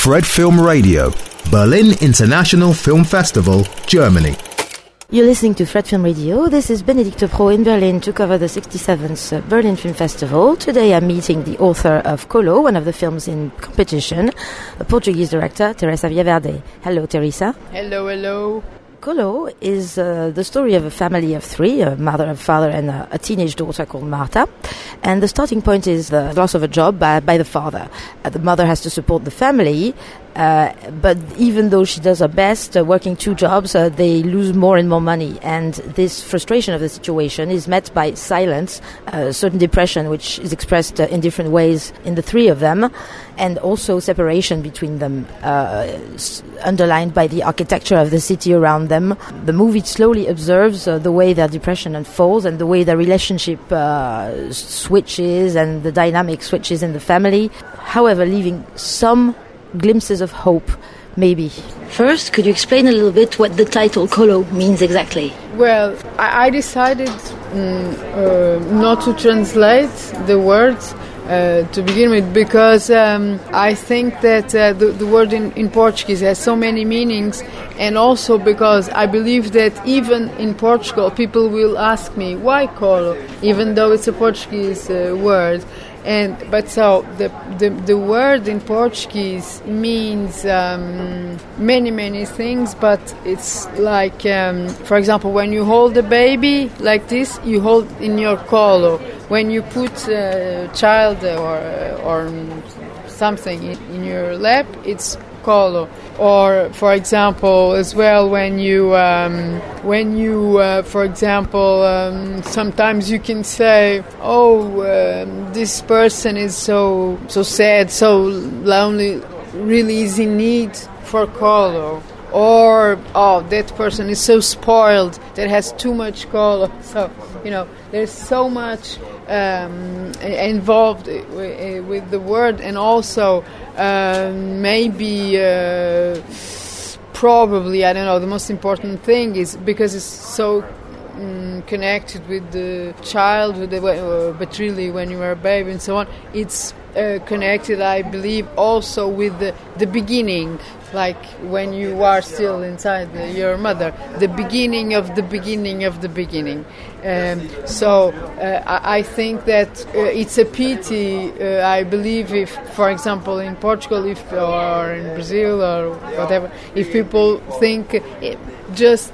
Fred Film Radio, Berlin International Film Festival, Germany. You're listening to Fred Film Radio. This is Benedicte Pro in Berlin to cover the 67th Berlin Film Festival. Today I'm meeting the author of Colo, one of the films in competition, the Portuguese director, Teresa Villaverde. Hello, Teresa. Hello, hello. Colo is the story of a family of three, a mother, a father, and a teenage daughter called Marta. And the starting point is the loss of a job by the father. The mother has to support the family, but even though she does her best, working two jobs, they lose more and more money. And this frustration of the situation is met by silence, certain depression, which is expressed in different ways in the three of them, and also separation between them, underlined by the architecture of the city around them. The movie slowly observes the way their depression unfolds and the way their relationship switches and the dynamic switches in the family, however, leaving some glimpses of hope, maybe. First, could you explain a little bit what the title Colo means exactly? Well, I decided not to translate the words to begin with, because I think that the word in Portuguese has so many meanings, and also because I believe that even in Portugal people will ask me why Colo, even though it's a Portuguese word. But the word in Portuguese means many things, but it's like, for example, when you hold a baby like this, you hold in your colo. When you put a child or something in your lap, it's colo. Or, for example, as well, when you for example, sometimes you can say, this person is so sad, so lonely, really is in need for colo. Or, that person is so spoiled, that has too much colo. So, there's so much involved with the word, and also probably, I don't know, the most important thing is because it's so connected with the child, but really when you are a baby and so on, it's connected, I believe, also with the beginning, like when you are still inside your mother, the beginning of the beginning of the beginning. So I think that it's a pity, I believe, if, for example, in Portugal or in Brazil or whatever, if people think just,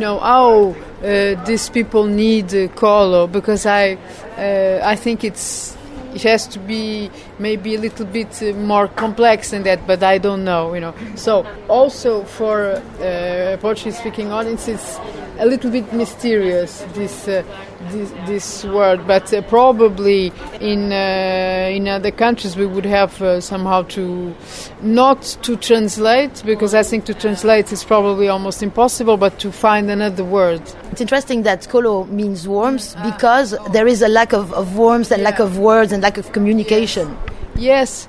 these people need colo, because I think it has to be maybe a little bit more complex than that, but I don't know, So also for Portuguese-speaking audience, it's a little bit mysterious, this word, but probably in other countries we would have somehow not to translate, because I think to translate is probably almost impossible, but to find another word. It's interesting that Colo means warmth, because there is a lack of warmth and lack of words and lack of communication. Yes.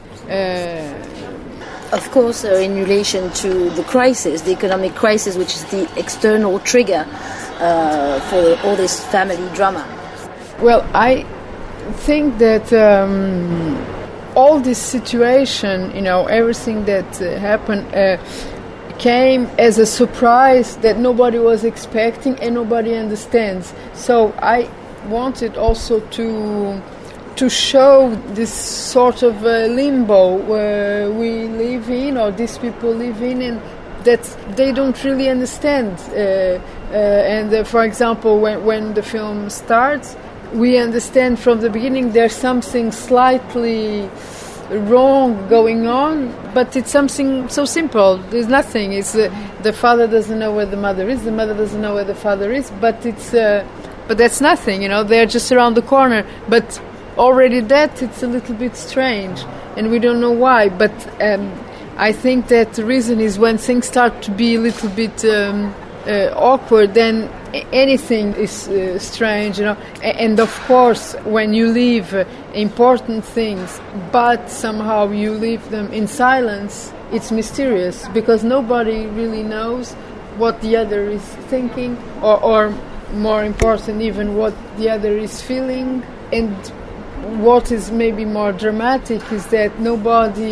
Of course, in relation to the crisis, the economic crisis, which is the external trigger for all this family drama. Well, I think that all this situation, everything that happened came as a surprise that nobody was expecting and nobody understands. So I wanted also to show this sort of limbo we live in, or these people live in, and that they don't really understand. For example, when the film starts, we understand from the beginning there's something slightly wrong going on, but it's something so simple. There's nothing. It's the father doesn't know where the mother is, the mother doesn't know where the father is, but that's nothing. They're just around the corner. But already that, it's a little bit strange, and we don't know why. But I think that the reason is when things start to be a little bit awkward, then anything is strange, And of course, when you leave important things, but somehow you leave them in silence, it's mysterious, because nobody really knows what the other is thinking, or more important, even what the other is feeling. And what is maybe more dramatic is that nobody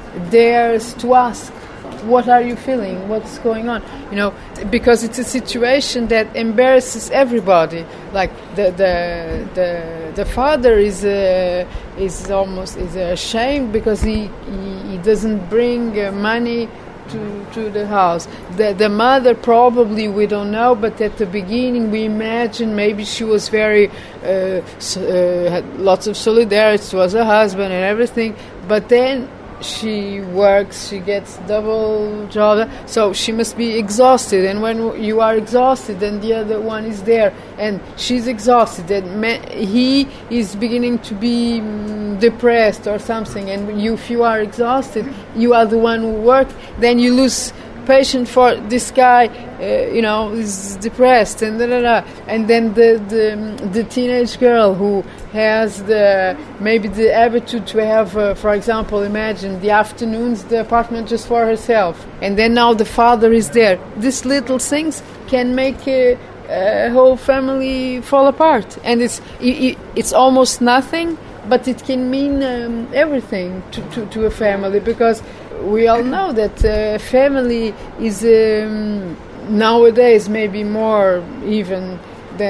dares to ask, what are you feeling? What's going on? You know, because it's a situation that embarrasses everybody. Like the father is almost ashamed because he doesn't bring money to the house. The mother, probably, we don't know, but at the beginning we imagine maybe she was very had lots of solidarity towards her husband and everything, but then she works, she gets double job, so she must be exhausted, and when you are exhausted then the other one is there and she's exhausted and he is beginning to be depressed or something, and if you are exhausted, you are the one who works, then you lose patience for this guy, is depressed and and then the teenage girl who has maybe the attitude to have, for example, imagine the afternoons the apartment just for herself, and then now the father is there. These little things can make a whole family fall apart, and it's almost nothing, but it can mean everything to a family, because we all know that family is nowadays maybe more even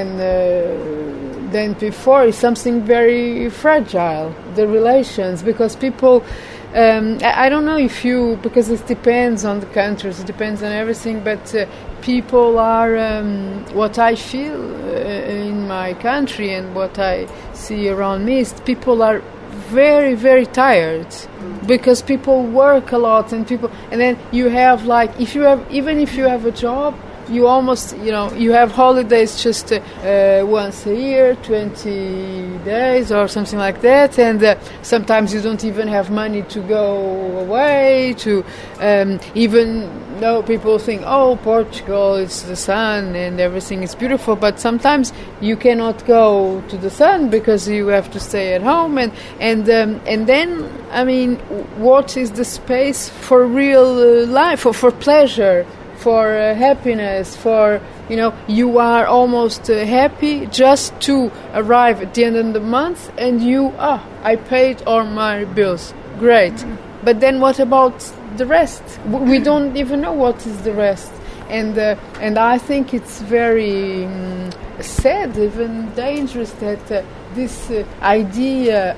than before, is something very fragile, the relations, because people, I don't know if you, because it depends on the countries, it depends on everything, but people are, what I feel in my country and what I see around me is people are very, very tired, because people work a lot, and then you have, like, even if you have a job, you almost, you have holidays just once a year, 20 days or something like that, and sometimes you don't even have money to go away to, even though people think, oh, Portugal, it's the sun and everything is beautiful, but sometimes you cannot go to the sun because you have to stay at home, and then, I mean, what is the space for real life, or for pleasure, for happiness, for, you are almost happy just to arrive at the end of the month and I paid all my bills. Great. But then what about the rest? We don't even know what is the rest. And I think it's very sad, even dangerous, that this idea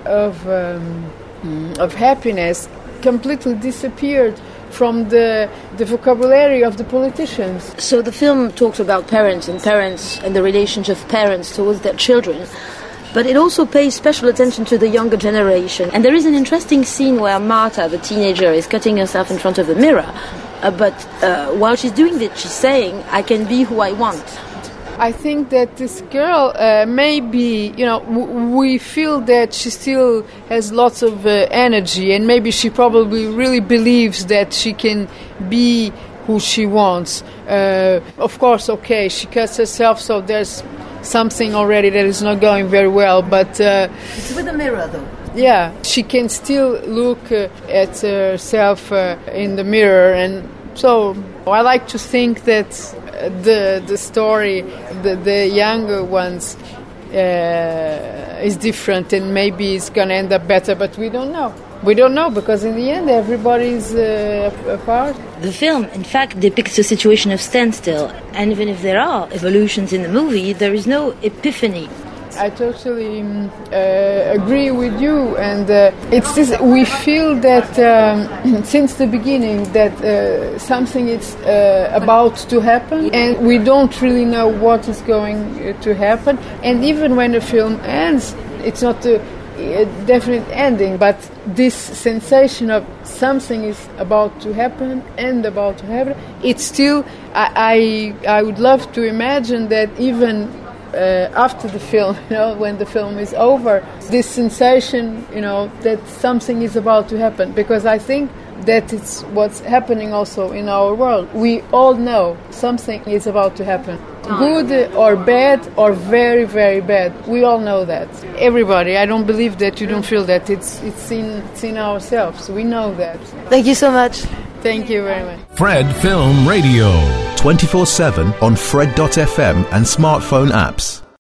of happiness completely disappeared from the vocabulary of the politicians. So the film talks about parents and the relationship of parents towards their children, but it also pays special attention to the younger generation. And there is an interesting scene where Marta, the teenager, is cutting herself in front of the mirror, but while she's doing this, she's saying, I can be who I want. I think that this girl, maybe, we feel that she still has lots of energy, and maybe she probably really believes that she can be who she wants. Of course, okay, she cuts herself, so there's something already that is not going very well, but... it's with a mirror, though. Yeah, she can still look at herself in the mirror, and so I like to think that the story, the younger ones, is different, and maybe it's going to end up better, but we don't know. We don't know, because in the end everybody's apart. The film, in fact, depicts a situation of standstill, and even if there are evolutions in the movie, there is no epiphany. I totally agree with you, and it's this, we feel that since the beginning that something is about to happen, and we don't really know what is going to happen, and even when the film ends, it's not a definite ending, but this sensation of something is about to happen and about to happen, it's still, I would love to imagine that even after the film, when the film is over, this sensation, that something is about to happen, because I think that it's what's happening also in our world. We all know something is about to happen. Good or bad or very, very bad. We all know that. Everybody. I don't believe that you don't feel that. It's in ourselves. We know that. Thank you so much. Thank you very much. Fred Film Radio. 24/7 on Fred.fm and smartphone apps.